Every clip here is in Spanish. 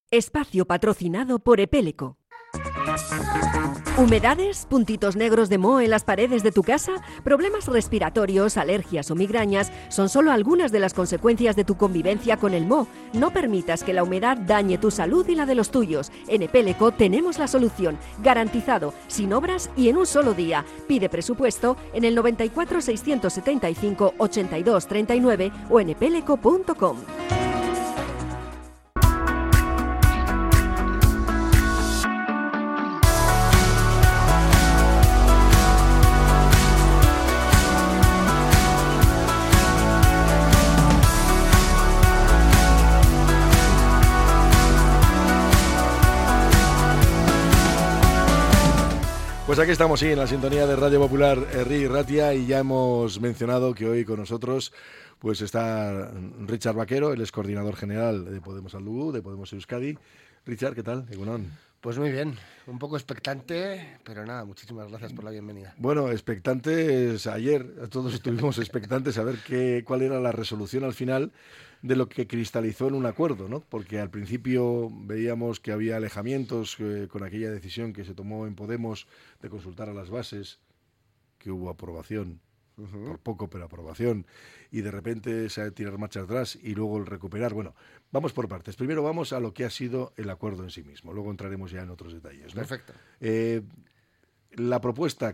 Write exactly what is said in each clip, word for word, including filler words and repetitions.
Espacio patrocinado por Epeleco. ¿Humedades? ¿Puntitos negros de moho en las paredes de tu casa? ¿Problemas respiratorios, alergias o migrañas? Son solo algunas de las consecuencias de tu convivencia con el moho. No permitas que la humedad dañe tu salud y la de los tuyos. En Epeleco tenemos la solución, garantizado, sin obras y en un solo día. Pide presupuesto en el noventa y cuatro, seiscientos setenta y cinco, ochenta y dos, treinta y nueve o en epeleco punto com. Pues aquí estamos, sí, en la sintonía de Radio Popular Herri Ratia, y ya hemos mencionado que hoy con nosotros pues está Richard Vaquero, él es coordinador general de Podemos Saldu, de Podemos Euskadi. Richard, ¿qué tal? Egunon. Pues muy bien, un poco expectante, pero nada, muchísimas gracias por la bienvenida. Bueno, expectantes, ayer todos estuvimos expectantes a ver qué, cuál era la resolución al final de lo que cristalizó en un acuerdo, ¿no? Porque al principio veíamos que había alejamientos eh, con aquella decisión que se tomó en Podemos de consultar a las bases, que hubo aprobación, uh-huh. por poco, pero aprobación, y de repente se ha de tirar marcha atrás y luego el recuperar. Bueno, vamos por partes. Primero vamos a lo que ha sido el acuerdo en sí mismo, luego entraremos ya en otros detalles, ¿no? Perfecto. Eh, ¿La propuesta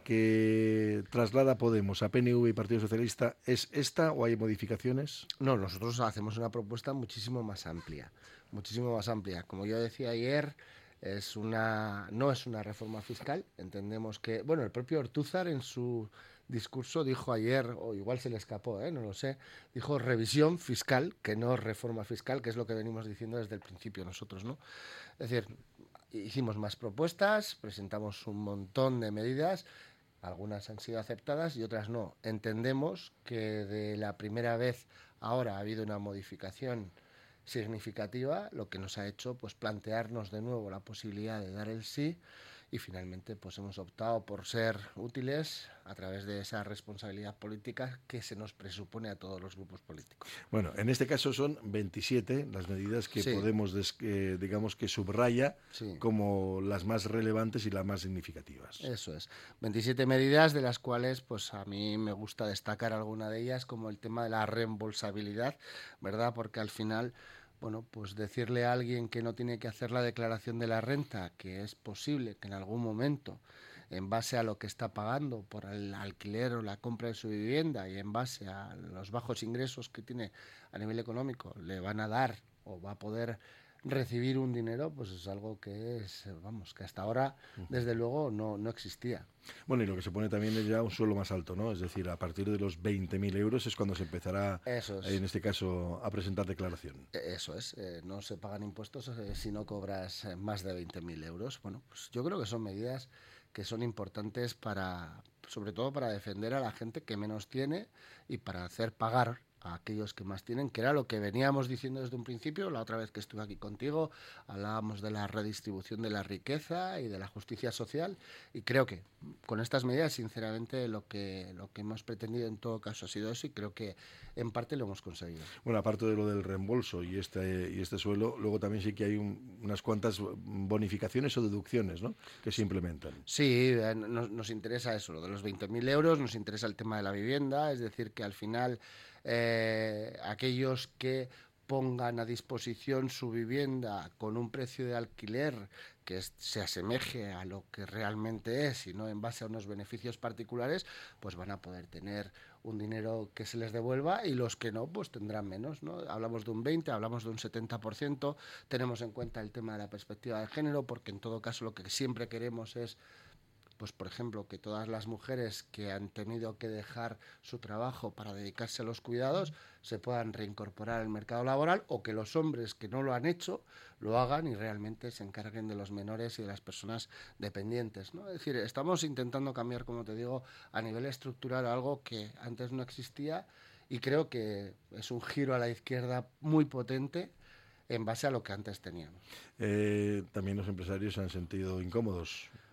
que traslada Podemos a P N V y Partido Socialista es esta o hay modificaciones? No, nosotros hacemos una propuesta muchísimo más amplia, muchísimo más amplia. Como yo decía ayer, es una no es una reforma fiscal. Entendemos que, bueno, el propio Ortúzar en su discurso dijo ayer, o igual se le escapó, ¿eh? no lo sé, dijo revisión fiscal, que no reforma fiscal, que es lo que venimos diciendo desde el principio nosotros, ¿no? Es decir, hicimos más propuestas, presentamos un montón de medidas, algunas han sido aceptadas y otras no. Entendemos que de la primera vez ahora ha habido una modificación significativa, lo que nos ha hecho pues plantearnos de nuevo la posibilidad de dar el sí, y finalmente pues hemos optado por ser útiles a través de esa responsabilidad política que se nos presupone a todos los grupos políticos. Bueno, en este caso son veintisiete las medidas que sí. Podemos, des, eh, digamos que subraya sí. como las más relevantes y las más significativas. Eso es, veintisiete medidas, de las cuales pues a mí me gusta destacar alguna de ellas, como el tema de la reembolsabilidad, ¿verdad? Porque al final, bueno, pues decirle a alguien que no tiene que hacer la declaración de la renta, que es posible que en algún momento, en base a lo que está pagando por el alquiler o la compra de su vivienda y en base a los bajos ingresos que tiene a nivel económico, le van a dar o va a poder recibir un dinero, pues es algo que es, vamos, que hasta ahora, desde luego, no, no existía. Bueno, y lo que se pone también es ya un suelo más alto, ¿no? Es decir, a partir de los veinte mil euros es cuando se empezará, Eso es. en este caso, a presentar declaración. Eso es, eh, no se pagan impuestos eh, si no cobras eh, más de veinte mil euros. Bueno, pues yo creo que son medidas que son importantes para, sobre todo para defender a la gente que menos tiene y para hacer pagar a aquellos que más tienen, que era lo que veníamos diciendo desde un principio. La otra vez que estuve aquí contigo hablábamos de la redistribución de la riqueza y de la justicia social, y creo que con estas medidas, sinceramente, lo que lo que hemos pretendido en todo caso ha sido eso, y creo que en parte lo hemos conseguido. Bueno, aparte de lo del reembolso y este y este suelo, luego también sí que hay un, unas cuantas bonificaciones o deducciones, ¿no?, que se implementan. Sí, eh, nos, nos interesa eso, lo de los veinte mil euros, nos interesa el tema de la vivienda, es decir, que al final Eh, aquellos que pongan a disposición su vivienda con un precio de alquiler que es, se asemeje a lo que realmente es y no en base a unos beneficios particulares, pues van a poder tener un dinero que se les devuelva, y los que no, pues tendrán menos, ¿no? Hablamos de un veinte, hablamos de un setenta por ciento, tenemos en cuenta el tema de la perspectiva de género, porque en todo caso lo que siempre queremos es, pues por ejemplo, que todas las mujeres que han tenido que dejar su trabajo para dedicarse a los cuidados se puedan reincorporar al mercado laboral, o que los hombres que no lo han hecho lo hagan y realmente se encarguen de los menores y de las personas dependientes, ¿no? Es decir, estamos intentando cambiar, como te digo, a nivel estructural algo que antes no existía, y creo que es un giro a la izquierda muy potente en base a lo que antes teníamos. Eh, también los empresarios se han sentido incómodos.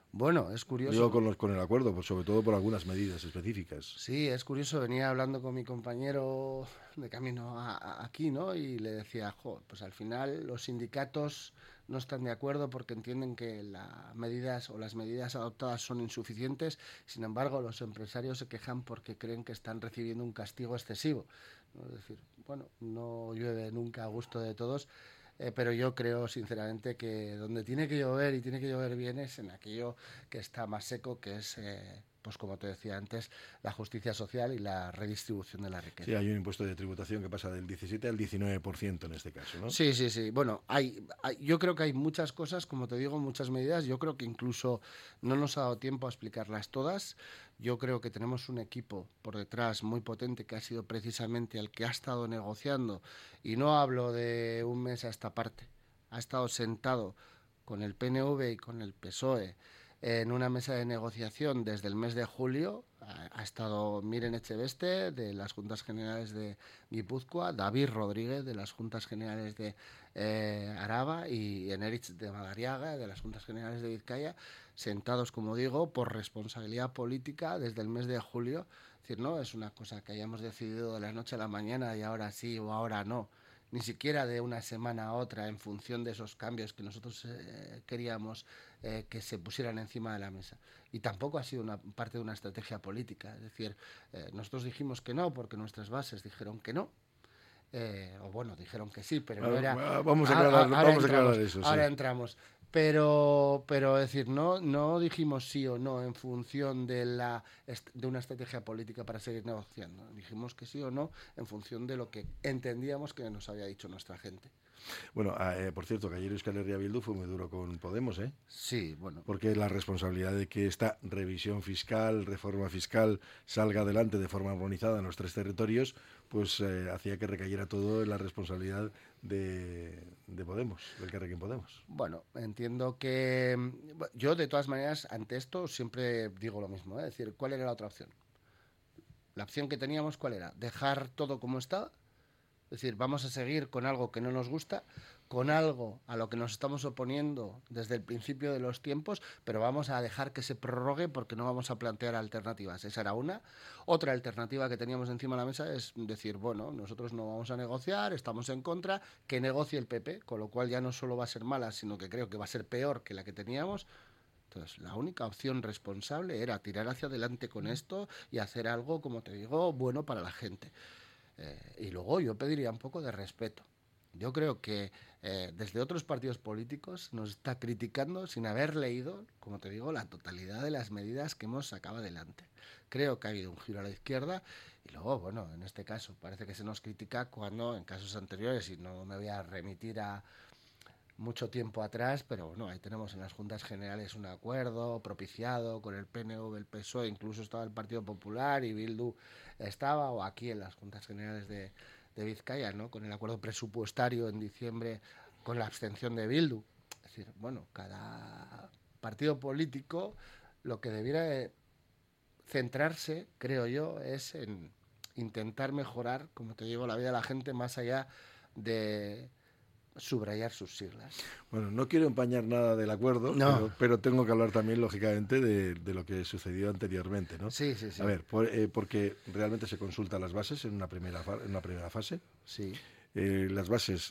Bueno, es curioso. Digo con, los, con el acuerdo, pues sobre todo por algunas medidas específicas. Sí, es curioso. Venía hablando con mi compañero de camino a, a aquí, ¿no? Y le decía, jo, pues al final los sindicatos no están de acuerdo porque entienden que las medidas o las medidas adoptadas son insuficientes. Sin embargo, los empresarios se quejan porque creen que están recibiendo un castigo excesivo, ¿no? Es decir, bueno, no llueve nunca a gusto de todos. Eh, pero yo creo sinceramente que donde tiene que llover y tiene que llover bien es en aquello que está más seco, que es, eh, pues como te decía antes, la justicia social y la redistribución de la riqueza. Sí, hay un impuesto de tributación que pasa del diecisiete al diecinueve por ciento en este caso, ¿no? Sí, sí, sí. Bueno, hay, hay, yo creo que hay muchas cosas, como te digo, muchas medidas. Yo creo que incluso no nos ha dado tiempo a explicarlas todas. Yo creo que tenemos un equipo por detrás muy potente que ha sido precisamente el que ha estado negociando, y no hablo de un mes a esta parte, ha estado sentado con el P N V y con el P S O E en una mesa de negociación desde el mes de julio. Ha estado Miren Echeveste de las Juntas Generales de Guipúzcoa, David Rodríguez de las Juntas Generales de eh, Araba y Eneritz de Madariaga de las Juntas Generales de Vizcaya, sentados, como digo, por responsabilidad política desde el mes de julio. Es decir, no es una cosa que hayamos decidido de la noche a la mañana y ahora sí o ahora no, ni siquiera de una semana a otra en función de esos cambios que nosotros eh, queríamos eh, que se pusieran encima de la mesa. Y tampoco ha sido una parte de una estrategia política. Es decir, eh, nosotros dijimos que no porque nuestras bases dijeron que no. Eh, o bueno, dijeron que sí, pero bueno, no era... Vamos a aclarar, ahora, vamos entramos, a aclarar eso. Ahora sí. entramos. Pero, pero es decir, no, no dijimos sí o no en función de, la, de una estrategia política para seguir negociando. Dijimos que sí o no en función de lo que entendíamos que nos había dicho nuestra gente. Bueno, eh, por cierto, que ayer Euskal Herria Bildu fue muy duro con Podemos, ¿eh? Sí, bueno. Porque la responsabilidad de que esta revisión fiscal, reforma fiscal, salga adelante de forma armonizada en los tres territorios, pues eh, hacía que recayera todo en la responsabilidad de, de Podemos, del Carrequín Podemos. Bueno, entiendo que... Yo, de todas maneras, ante esto siempre digo lo mismo, ¿eh? Es decir, ¿cuál era la otra opción? La opción que teníamos, ¿cuál era? Dejar todo como está. Es decir, vamos a seguir con algo que no nos gusta, con algo a lo que nos estamos oponiendo desde el principio de los tiempos, pero vamos a dejar que se prorrogue porque no vamos a plantear alternativas. Esa era una. Otra alternativa que teníamos encima de la mesa es decir, bueno, nosotros no vamos a negociar, estamos en contra, que negocie el P P, con lo cual ya no solo va a ser mala, sino que creo que va a ser peor que la que teníamos. Entonces, la única opción responsable era tirar hacia adelante con esto y hacer algo, como te digo, bueno para la gente. Eh, y luego yo pediría un poco de respeto. Yo creo que eh, desde otros partidos políticos nos está criticando sin haber leído, como te digo, la totalidad de las medidas que hemos sacado adelante. Creo que ha habido un giro a la izquierda y luego, bueno, en este caso parece que se nos critica cuando en casos anteriores, y no me voy a remitir a mucho tiempo atrás, pero bueno, ahí tenemos en las Juntas Generales un acuerdo propiciado con el P N V, el P S O E, incluso estaba el Partido Popular y Bildu estaba, o aquí en las Juntas Generales de, de Vizcaya, ¿no? Con el acuerdo presupuestario en diciembre con la abstención de Bildu. Es decir, bueno, cada partido político lo que debiera de centrarse, creo yo, es en intentar mejorar, como te digo, la vida de la gente más allá de subrayar sus siglas. Bueno, no quiero empañar nada del acuerdo, no. pero, pero tengo que hablar también, lógicamente, de, de lo que sucedió anteriormente, ¿no? Sí, sí, sí. A ver, por, eh, porque realmente se consultan las bases en una primera, fa- en una primera fase. Sí. Eh, las bases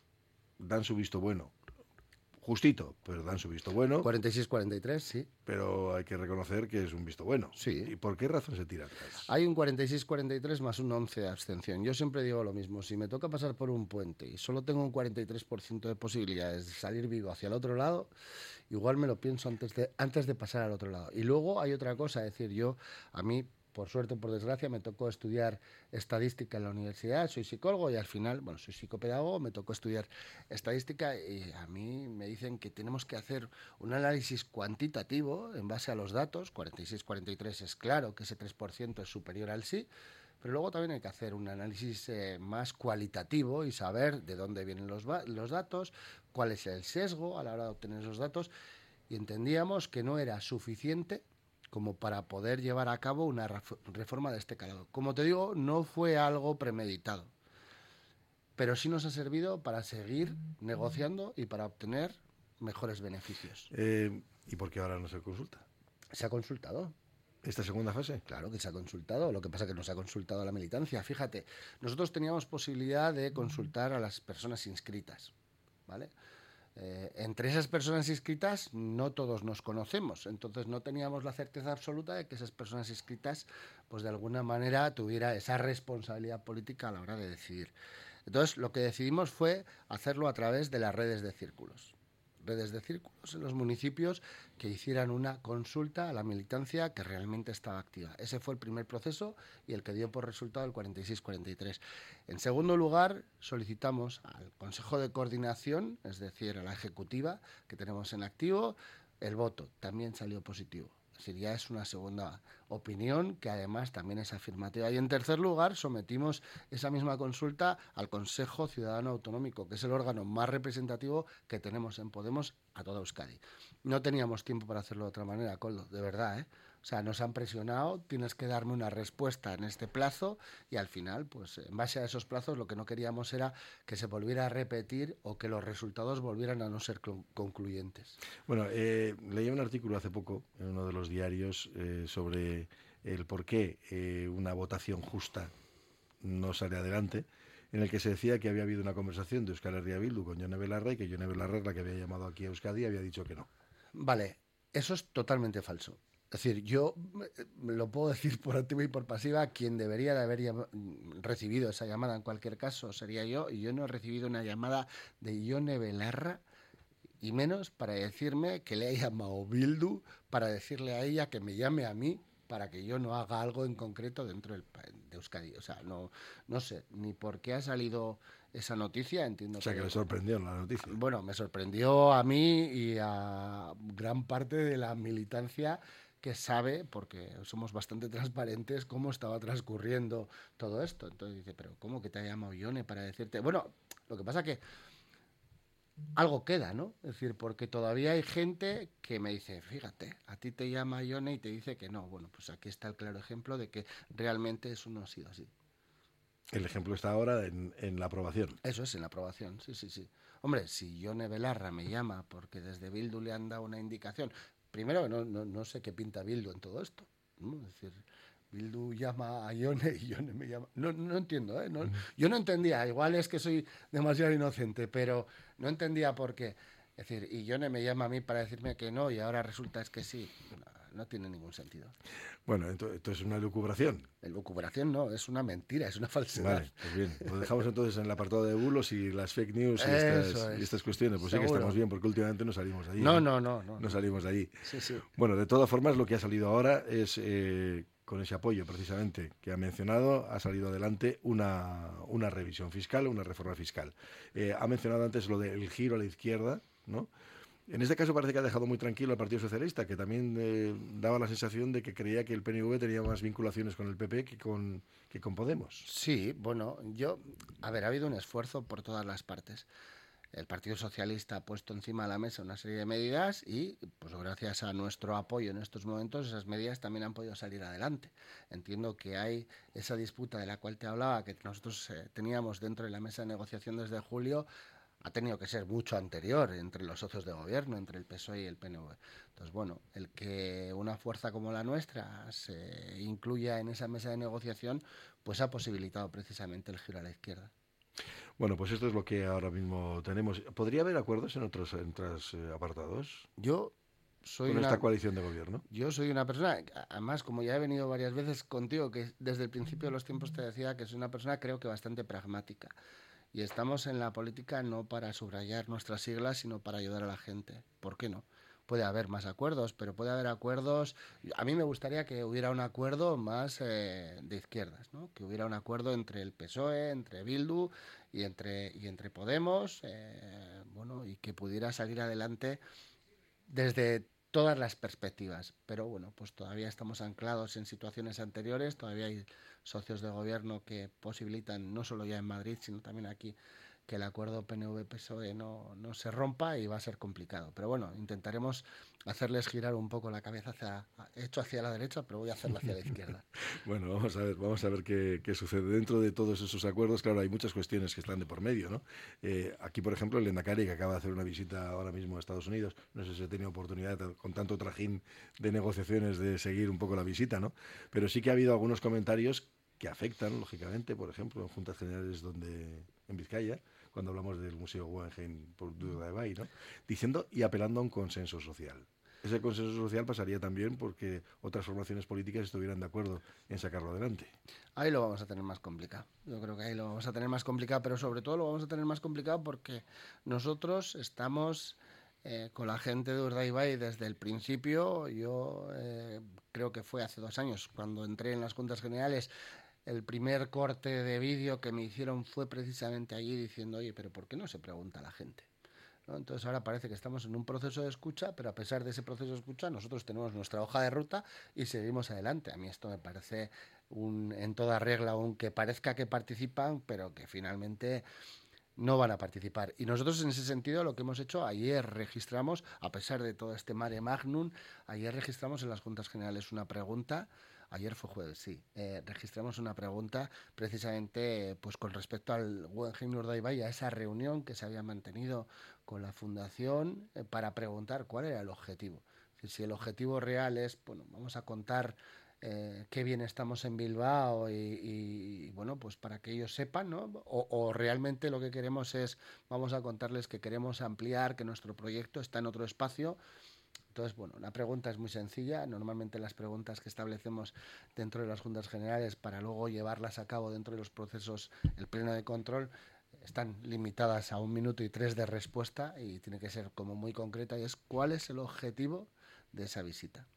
dan su visto bueno, justito, pero dan su visto bueno. cuarenta y seis cuarenta y tres, sí. Pero hay que reconocer que es un visto bueno. Sí. ¿Y por qué razón se tira atrás? Hay un cuarenta y seis cuarenta y tres más un once de abstención. Yo siempre digo lo mismo. Si me toca pasar por un puente y solo tengo un cuarenta y tres por ciento de posibilidades de salir vivo hacia el otro lado, igual me lo pienso antes de, antes de pasar al otro lado. Y luego hay otra cosa, es decir, yo, a mí, por suerte o por desgracia, me tocó estudiar estadística en la universidad, soy psicólogo y al final, bueno, soy psicopedagogo, me tocó estudiar estadística y a mí me dicen que tenemos que hacer un análisis cuantitativo en base a los datos. Cuarenta y seis cuarenta y tres es claro que ese tres por ciento es superior al sí, pero luego también hay que hacer un análisis eh, más cualitativo y saber de dónde vienen los, los datos, cuál es el sesgo a la hora de obtener esos datos, y entendíamos que no era suficiente como para poder llevar a cabo una reforma de este calado. Como te digo, no fue algo premeditado, pero sí nos ha servido para seguir negociando y para obtener mejores beneficios. Eh, ¿Y por qué ahora no se consulta? ¿Se ha consultado? ¿Esta segunda fase? Claro que se ha consultado, lo que pasa es que no se ha consultado a la militancia. Fíjate, nosotros teníamos posibilidad de consultar a las personas inscritas, ¿vale? Eh, entre esas personas inscritas no todos nos conocemos, entonces no teníamos la certeza absoluta de que esas personas inscritas pues de alguna manera tuviera esa responsabilidad política a la hora de decidir. Entonces lo que decidimos fue hacerlo a través de las redes de círculos. Redes de círculos en los municipios que hicieran una consulta a la militancia que realmente estaba activa. Ese fue el primer proceso y el que dio por resultado el cuarenta y seis cuarenta y tres. En segundo lugar, solicitamos al Consejo de Coordinación, es decir, a la Ejecutiva que tenemos en activo, el voto. También salió positivo. Es decir, ya es una segunda opinión que además también es afirmativa. Y en tercer lugar, sometimos esa misma consulta al Consejo Ciudadano Autonómico, que es el órgano más representativo que tenemos en Podemos a toda Euskadi. No teníamos tiempo para hacerlo de otra manera, Koldo, de verdad, ¿eh? O sea, nos han presionado, tienes que darme una respuesta en este plazo y al final, pues en base a esos plazos, lo que no queríamos era que se volviera a repetir o que los resultados volvieran a no ser concluyentes. Bueno, eh, leí un artículo hace poco en uno de los diarios eh, sobre el por qué eh, una votación justa no sale adelante, en el que se decía que había habido una conversación de Euskal Herria Bildu con Yone Belarra y que Yone Belarra, la que había llamado aquí a Euskadi, había dicho que no. Vale, eso es totalmente falso. Es decir, yo lo puedo decir por activa y por pasiva, quien debería de haber recibido esa llamada en cualquier caso sería yo, y yo no he recibido una llamada de Yone Belarra, y menos para decirme que le ha llamado Bildu, para decirle a ella que me llame a mí para que yo no haga algo en concreto dentro del, de Euskadi. O sea, no, no sé ni por qué ha salido esa noticia, entiendo. O sea, que, que le sorprendió la noticia. Bueno, me sorprendió a mí y a gran parte de la militancia que sabe, porque somos bastante transparentes, cómo estaba transcurriendo todo esto. Entonces dice, pero ¿cómo que te ha llamado Yone para decirte? Bueno, lo que pasa que algo queda, ¿no? Es decir, porque todavía hay gente que me dice, fíjate, a ti te llama Yone y te dice que no. Bueno, pues aquí está el claro ejemplo de que realmente eso no ha sido así. El ejemplo está ahora en, en la aprobación. Eso es, en la aprobación, sí, sí, sí. Hombre, si Yone Belarra me llama porque desde Bildu le han dado una indicación, primero no, no, no sé qué pinta Bildu en todo esto, ¿no? Es decir, Bildu llama a Yone y Yone me llama. No, no entiendo, ¿eh? No, yo no entendía, igual es que soy demasiado inocente, pero no entendía por qué. Es decir, y Yone me llama a mí para decirme que no y ahora resulta es que sí. No, no tiene ningún sentido. Bueno, esto, esto es una elucubración. Elucubración no, es una mentira, es una falsedad. Vale, pues bien. Lo dejamos entonces en el apartado de bulos y las fake news y estas, es. y estas cuestiones. Pues Seguro. Sí que estamos bien, porque últimamente no salimos de allí. No, no, no. No, no, no salimos de allí. Sí, sí. Bueno, de todas formas, lo que ha salido ahora es... Eh, con ese apoyo precisamente que ha mencionado, ha salido adelante una, una revisión fiscal, una reforma fiscal. Eh, ha mencionado antes lo del giro a la izquierda, ¿no? En este caso parece que ha dejado muy tranquilo al Partido Socialista, que también eh, daba la sensación de que creía que el P N V tenía más vinculaciones con el P P que con, que con Podemos. Sí, bueno, yo... A ver, ha habido un esfuerzo por todas las partes. El Partido Socialista ha puesto encima de la mesa una serie de medidas y, pues gracias a nuestro apoyo en estos momentos, esas medidas también han podido salir adelante. Entiendo que hay esa disputa de la cual te hablaba, que nosotros eh, teníamos dentro de la mesa de negociación desde julio, ha tenido que ser mucho anterior entre los socios de gobierno, entre el P S O E y el P N V. Entonces, bueno, el que una fuerza como la nuestra se incluya en esa mesa de negociación, pues ha posibilitado precisamente el giro a la izquierda. Bueno, pues esto es lo que ahora mismo tenemos. ¿Podría haber acuerdos en otros, en otros eh, apartados? Yo soy con una, esta coalición de gobierno. Yo soy una persona, además, como ya he venido varias veces contigo, que desde el principio de los tiempos te decía que soy una persona, creo que bastante pragmática. Y estamos en la política no para subrayar nuestras siglas, sino para ayudar a la gente. ¿Por qué no? Puede haber más acuerdos, pero puede haber acuerdos... A mí me gustaría que hubiera un acuerdo más eh, de izquierdas, ¿no? Que hubiera un acuerdo entre el P S O E, entre Bildu y entre, y entre Podemos, eh, bueno, y que pudiera salir adelante desde todas las perspectivas. Pero bueno, pues todavía estamos anclados en situaciones anteriores, todavía hay socios de gobierno que posibilitan, no solo ya en Madrid, sino también aquí que el acuerdo P N V P S O E no, no se rompa y va a ser complicado. Pero bueno, intentaremos hacerles girar un poco la cabeza hacia, hecho hacia la derecha, pero voy a hacerlo hacia la izquierda. Bueno, vamos a ver, vamos a ver qué, qué sucede. Dentro de todos esos acuerdos, claro, hay muchas cuestiones que están de por medio, ¿no? Eh, aquí, por ejemplo, el Lehendakari, que acaba de hacer una visita ahora mismo a Estados Unidos, no sé si ha tenido oportunidad, con tanto trajín de negociaciones, de seguir un poco la visita, ¿no? Pero sí que ha habido algunos comentarios que afectan, lógicamente, por ejemplo, en juntas generales donde en Vizcaya, cuando hablamos del Museo Guggenheim por Urdaibai, ¿no? Diciendo y apelando a un consenso social. Ese consenso social pasaría también porque otras formaciones políticas estuvieran de acuerdo en sacarlo adelante. Ahí lo vamos a tener más complicado. Yo creo que ahí lo vamos a tener más complicado, pero sobre todo lo vamos a tener más complicado porque nosotros estamos eh, con la gente de Urdaibai desde el principio. Yo eh, creo que fue hace dos años cuando entré en las Juntas Generales. El primer corte de vídeo que me hicieron fue precisamente allí diciendo, oye, pero ¿por qué no se pregunta a la gente? ¿No? Entonces ahora parece que estamos en un proceso de escucha, pero a pesar de ese proceso de escucha, nosotros tenemos nuestra hoja de ruta y seguimos adelante. A mí esto me parece un, en toda regla, aunque parezca que participan, pero que finalmente no van a participar. Y nosotros en ese sentido lo que hemos hecho, ayer registramos, a pesar de todo este mare magnum, ayer registramos en las Juntas Generales una pregunta. Ayer fue jueves, sí. Eh, registramos una pregunta precisamente pues con respecto al Guggenheim Urdaibai, a esa reunión que se había mantenido con la Fundación eh, para preguntar cuál era el objetivo. Es decir, si el objetivo real es, bueno, vamos a contar eh, qué bien estamos en Bilbao y, y, y bueno, pues para que ellos sepan, ¿no? O, o realmente lo que queremos es, vamos a contarles que queremos ampliar, que nuestro proyecto está en otro espacio. Entonces, bueno, la pregunta es muy sencilla. Normalmente las preguntas que establecemos dentro de las Juntas Generales para luego llevarlas a cabo dentro de los procesos, el pleno de control, están limitadas a un minuto y tres de respuesta y tiene que ser como muy concreta y es ¿cuál es el objetivo de esa visita?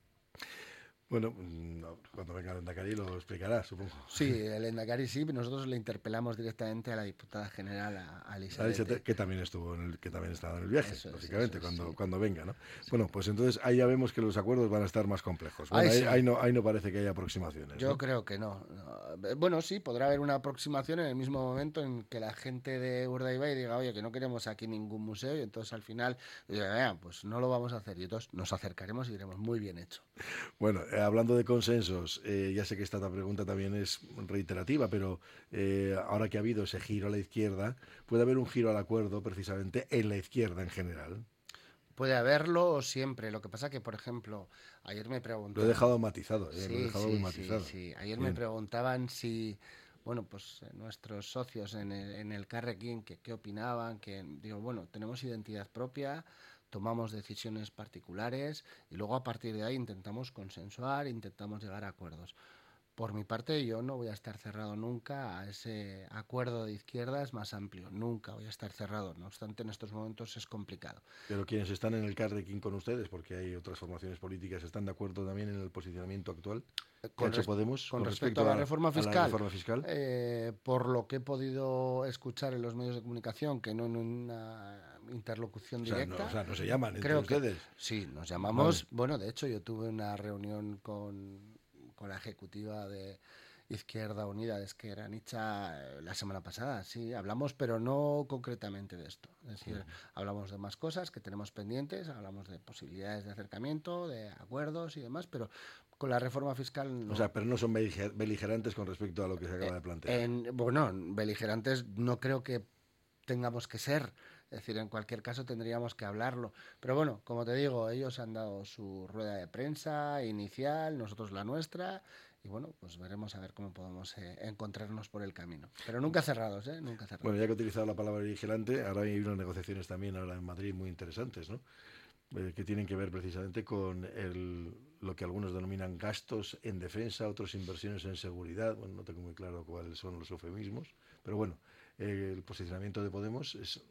Bueno, no, cuando venga el Lehendakari lo explicará, supongo. Sí, el Lehendakari sí, nosotros le interpelamos directamente a la diputada general, a, a Elizabeth. Que también estuvo en el, que también estaba en el viaje, eso lógicamente, es, cuando, sí. cuando venga, ¿no? Sí. Bueno, pues entonces ahí ya vemos que los acuerdos van a estar más complejos. Bueno, ahí, ahí, sí. ahí, no, ahí no parece que haya aproximaciones. Yo ¿no? creo que no. Bueno, sí, podrá haber una aproximación en el mismo momento en que la gente de Urdaibai diga, oye, que no queremos aquí ningún museo, y entonces al final, diga, pues no lo vamos a hacer. Y entonces nos acercaremos y diremos, muy bien hecho. Bueno, eh, hablando de consensos, eh, ya sé que esta pregunta también es reiterativa, pero eh, ahora que ha habido ese giro a la izquierda, ¿puede haber un giro al acuerdo precisamente en la izquierda en general? Puede haberlo siempre. Lo que pasa que, por ejemplo, ayer me preguntaban... Lo he dejado matizado. Eh, sí, lo he dejado sí, muy matizado. Sí, sí. Ayer Bien. me preguntaban si... Bueno, pues nuestros socios en el, en el Carrequín, que qué opinaban, que digo, bueno, tenemos identidad propia, tomamos decisiones particulares y luego a partir de ahí intentamos consensuar, intentamos llegar a acuerdos. Por mi parte, yo no voy a estar cerrado nunca a ese acuerdo de izquierdas más amplio. Nunca voy a estar cerrado. No obstante, en estos momentos es complicado. Pero quienes están en el Carrequín con ustedes, porque hay otras formaciones políticas, ¿están de acuerdo también en el posicionamiento actual? Con, res Podemos, con, con respecto, respecto a la reforma fiscal, a la reforma fiscal? Eh, por lo que he podido escuchar en los medios de comunicación, que no en una interlocución o sea, directa. No, o sea, no se llaman entre creo ustedes. Que, sí, nos llamamos. Vale. Bueno, de hecho, yo tuve una reunión con, con la ejecutiva de Izquierda Unida de Esquerra Anitza la semana pasada, sí, hablamos, pero no concretamente de esto. Es decir, uh-huh. hablamos de más cosas que tenemos pendientes, hablamos de posibilidades de acercamiento, de acuerdos y demás, pero con la reforma fiscal no. O sea, pero no son beligerantes con respecto a lo que se acaba de plantear. En, bueno, beligerantes no creo que tengamos que ser. Es decir, en cualquier caso tendríamos que hablarlo. Pero bueno, como te digo, ellos han dado su rueda de prensa inicial, nosotros la nuestra, y bueno, pues veremos a ver cómo podemos eh, encontrarnos por el camino. Pero nunca cerrados, ¿eh? Nunca cerrados. Bueno, ya que he utilizado la palabra beligerante, ahora hay unas negociaciones también ahora en Madrid muy interesantes, ¿no? Eh, que tienen que ver precisamente con el, lo que algunos denominan gastos en defensa, otros inversiones en seguridad. Bueno, no tengo muy claro cuáles son los eufemismos, pero bueno, eh, el posicionamiento de Podemos es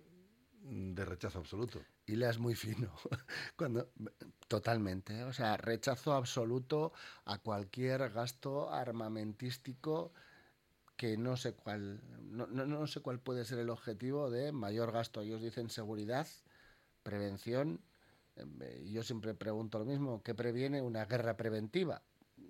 de rechazo absoluto. Y le es muy fino. Cuando, totalmente. O sea, rechazo absoluto a cualquier gasto armamentístico que no sé cuál, no, no, no sé cuál puede ser el objetivo de mayor gasto. Ellos dicen seguridad, prevención. Yo siempre pregunto lo mismo, ¿qué previene una guerra preventiva?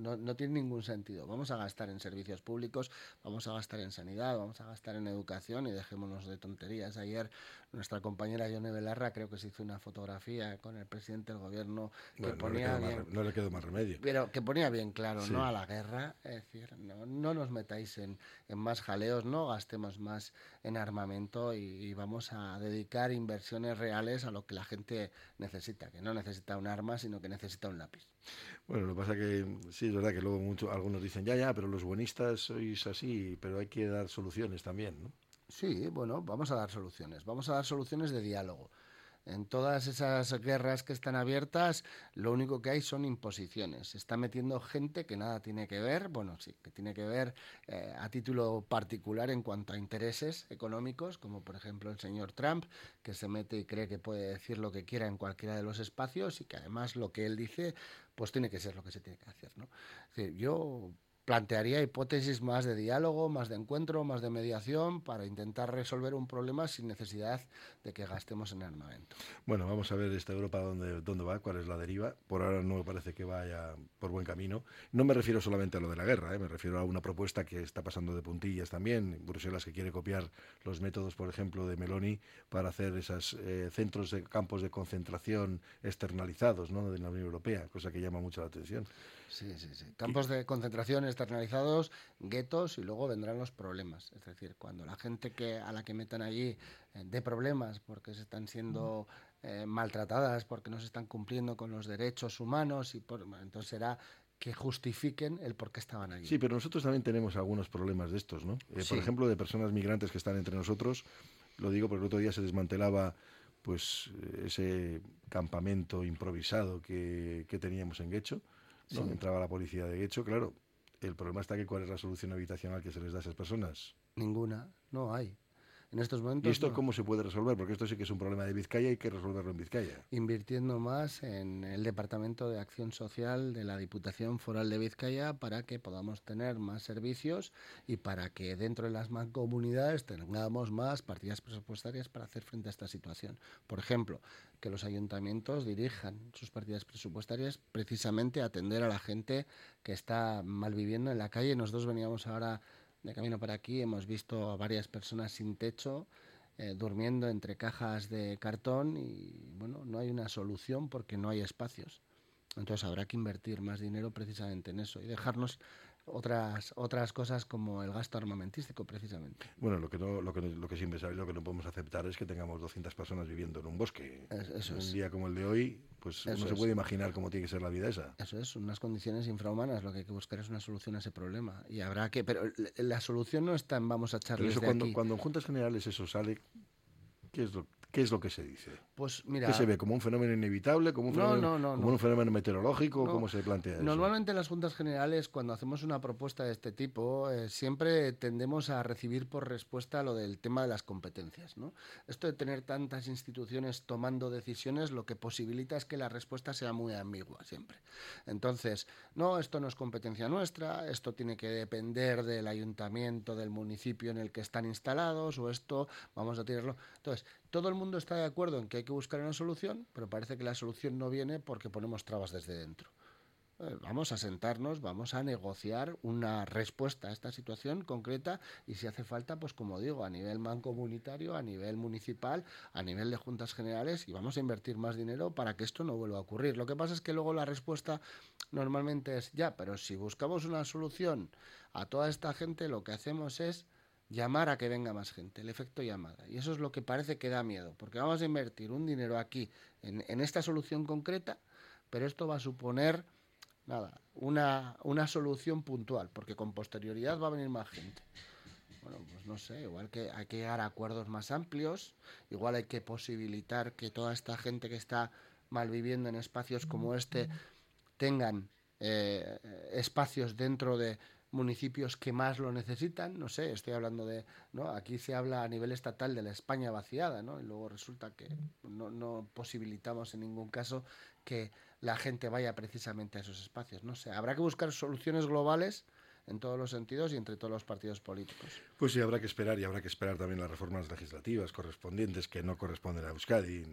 no, no tiene ningún sentido. Vamos a gastar en servicios públicos, vamos a gastar en sanidad, vamos a gastar en educación y dejémonos de tonterías. Ayer nuestra compañera Yone Belarra creo que se hizo una fotografía con el presidente del gobierno que bueno, ponía no, le bien, más, no le quedó más remedio. Pero que ponía bien claro, sí. no a la guerra, es decir, no, no nos metáis en, en más jaleos, no gastemos más en armamento y, y vamos a dedicar inversiones reales a lo que la gente necesita, que no necesita un arma, sino que necesita un lápiz. Bueno, lo que pasa que sí, es verdad que luego mucho, algunos dicen, ya, ya, pero los buenistas sois así, pero hay que dar soluciones también, ¿no? Sí, bueno, vamos a dar soluciones, vamos a dar soluciones de diálogo. En todas esas guerras que están abiertas, lo único que hay son imposiciones. Se está metiendo gente que nada tiene que ver, bueno, sí, que tiene que ver eh, a título particular en cuanto a intereses económicos, como por ejemplo el señor Trump, que se mete y cree que puede decir lo que quiera en cualquiera de los espacios y que además lo que él dice, pues tiene que ser lo que se tiene que hacer, ¿no? Es decir, yo plantearía hipótesis más de diálogo, más de encuentro, más de mediación para intentar resolver un problema sin necesidad de que gastemos en armamento. Bueno, vamos a ver esta Europa dónde, dónde va, cuál es la deriva. Por ahora no me parece que vaya por buen camino. No me refiero solamente a lo de la guerra, ¿eh? Me refiero a una propuesta que está pasando de puntillas también. Bruselas que quiere copiar los métodos, por ejemplo, de Meloni para hacer esos eh, centros de campos de concentración externalizados, ¿no?, de la Unión Europea, cosa que llama mucho la atención. Sí, sí, sí. Campos de concentración externalizados, guetos y luego vendrán los problemas. Es decir, cuando la gente que a la que metan allí eh, dé problemas porque se están siendo eh, maltratadas, porque no se están cumpliendo con los derechos humanos, y por, entonces será que justifiquen el por qué estaban allí. Sí, pero nosotros también tenemos algunos problemas de estos, ¿no? Eh, sí. Por ejemplo, de personas migrantes que están entre nosotros. Lo digo porque el otro día se desmantelaba pues ese campamento improvisado que, que teníamos en Guecho, ¿no? Sí. Entraba la policía de Guecho, claro. El problema está que ¿cuál es la solución habitacional que se les da a esas personas? Ninguna, no hay. En estos momentos, ¿Y esto no. cómo se puede resolver? Porque esto sí que es un problema de Vizcaya y hay que resolverlo en Vizcaya. Invirtiendo más en el Departamento de Acción Social de la Diputación Foral de Vizcaya para que podamos tener más servicios y para que dentro de las mancomunidades tengamos más partidas presupuestarias para hacer frente a esta situación. Por ejemplo, que los ayuntamientos dirijan sus partidas presupuestarias precisamente a atender a la gente que está mal viviendo en la calle. Nosotros veníamos ahora de camino para aquí, hemos visto a varias personas sin techo, eh, durmiendo entre cajas de cartón y, bueno, no hay una solución porque no hay espacios. Entonces habrá que invertir más dinero precisamente en eso y dejarnos otras otras cosas como el gasto armamentístico, precisamente. Bueno, lo que no lo que lo que siempre sabe, lo que no podemos aceptar es que tengamos doscientas personas viviendo en un bosque. Es, eso un es. día como el de hoy, pues eso uno se puede imaginar cómo tiene que ser la vida esa. Eso es, unas condiciones infrahumanas. Lo que hay que buscar es una solución a ese problema y habrá que, pero la solución no está en vamos a echarles eso de cuando aquí. cuando en juntas generales eso sale, ¿qué es lo ¿Qué es lo que se dice? Pues mira, ¿qué se ve? ¿Como un fenómeno inevitable? ¿Como un fenómeno, no, no, no, como no. un fenómeno meteorológico? No. ¿Cómo se plantea eso? Normalmente en las juntas generales, cuando hacemos una propuesta de este tipo, eh, siempre tendemos a recibir por respuesta lo del tema de las competencias, ¿no? Esto de tener tantas instituciones tomando decisiones, lo que posibilita es que la respuesta sea muy ambigua siempre. Entonces, no, esto no es competencia nuestra, esto tiene que depender del ayuntamiento, del municipio en el que están instalados, o esto vamos a tirarlo. Entonces, todo el mundo está de acuerdo en que hay que buscar una solución, pero parece que la solución no viene porque ponemos trabas desde dentro. Eh, vamos a sentarnos, vamos a negociar una respuesta a esta situación concreta y si hace falta, pues como digo, a nivel mancomunitario, a nivel municipal, a nivel de juntas generales y vamos a invertir más dinero para que esto no vuelva a ocurrir. Lo que pasa es que luego la respuesta normalmente es ya, pero si buscamos una solución a toda esta gente, lo que hacemos es llamar a que venga más gente, el efecto llamada. Y eso es lo que parece que da miedo, porque vamos a invertir un dinero aquí en, en esta solución concreta, pero esto va a suponer, nada, una, una solución puntual, porque con posterioridad va a venir más gente. Bueno, pues no sé, igual que hay que llegar a acuerdos más amplios, igual hay que posibilitar que toda esta gente que está malviviendo en espacios como este tengan eh, espacios dentro de municipios que más lo necesitan, no sé, estoy hablando de, ¿no? Aquí se habla a nivel estatal de la España vaciada, ¿no? Y luego resulta que no, no posibilitamos en ningún caso que la gente vaya precisamente a esos espacios, no sé, habrá que buscar soluciones globales en todos los sentidos y entre todos los partidos políticos. Pues sí, habrá que esperar y habrá que esperar también las reformas legislativas correspondientes que no corresponden a Euskadi ni, ni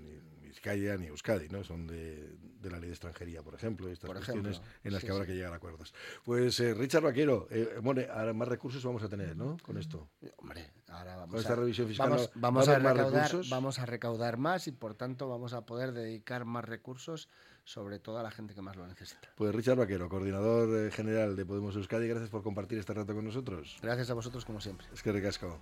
Vizcaya ni Euskadi, ¿no? Son de, de la ley de extranjería, por ejemplo, estas por cuestiones ejemplo, en las sí, que habrá sí. que llegar a acuerdos. Pues eh, Richard Vaquero, eh, bueno, ahora más recursos vamos a tener, ¿no? Con esto. Hombre, ahora vamos Con esta a, revisión fiscal vamos, no, vamos, ¿va a a haber más recaudar, recursos? vamos a recaudar más y por tanto vamos a poder dedicar más recursos, sobre todo a la gente que más lo necesita. Pues Richard Vaquero, coordinador eh, general de Podemos Euskadi, gracias por compartir este rato con nosotros. Gracias a vosotros como siempre. Es que ricasco.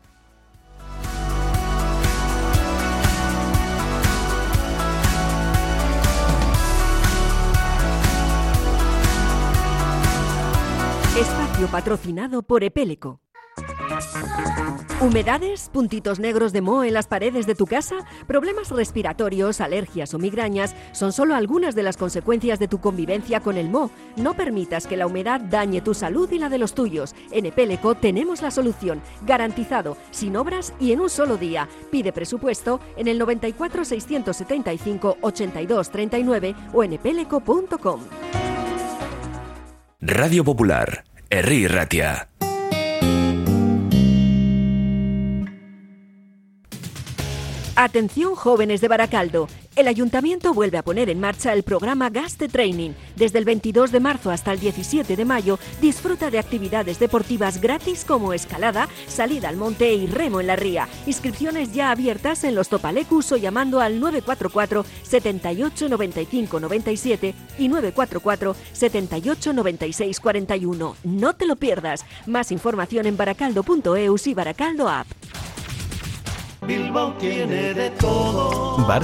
Espacio patrocinado por Epeleco. ¿Humedades? ¿Puntitos negros de moho en las paredes de tu casa? ¿Problemas respiratorios, alergias o migrañas? Son solo algunas de las consecuencias de tu convivencia con el moho. No permitas que la humedad dañe tu salud y la de los tuyos. En Epeleco tenemos la solución. Garantizado, sin obras y en un solo día. Pide presupuesto en el noventa y cuatro, seiscientos setenta y cinco, ochenta y dos, treinta y nueve o en epeleco punto com. Radio Popular, Herri Ratia. Atención jóvenes de Baracaldo, el Ayuntamiento vuelve a poner en marcha el programa Gaste Training. Desde el veintidós de marzo hasta el diecisiete de mayo, disfruta de actividades deportivas gratis como escalada, salida al monte y remo en la ría. Inscripciones ya abiertas en los Topalecus o llamando al nueve cuatro cuatro, setenta y ocho, noventa y cinco, noventa y siete y nueve cuatro cuatro, setenta y ocho, noventa y seis, cuarenta y uno. No te lo pierdas. Más información en baracaldo punto eus y Baracaldo App. Bilbao tiene de todo. Bar